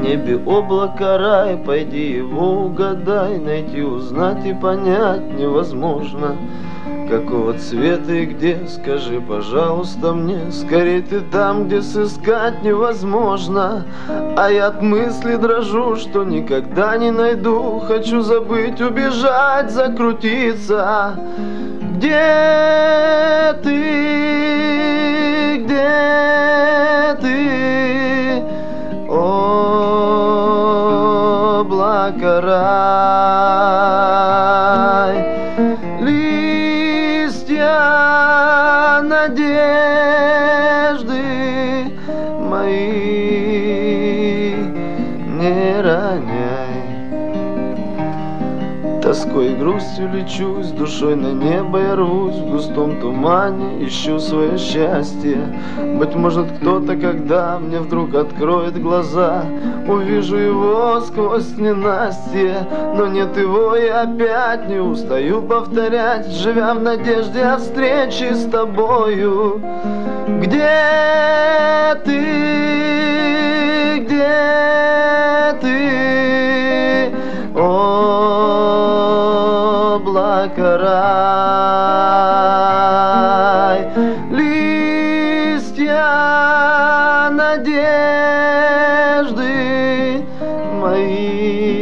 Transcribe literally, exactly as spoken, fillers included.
небе облако рай, пойди его угадай, найти, узнать и понять невозможно. Какого цвета и где, скажи, пожалуйста, мне. Скорей ты там, где сыскать невозможно. А я от мысли дрожу, что никогда не найду. Хочу забыть, убежать, закрутиться. Где ты, где ты, облако рай? Листья надежды мои не роняй. Тоской и грустью лечу, с душой на небо я рвусь, в густом тумане ищу свое счастье. Быть может, кто-то, когда мне вдруг откроет глаза, увижу его сквозь ненастье. Но нет его, и опять не устаю повторять, живя в надежде о встрече с тобою. Где ты, где ты, облако рай? Листья надежды мои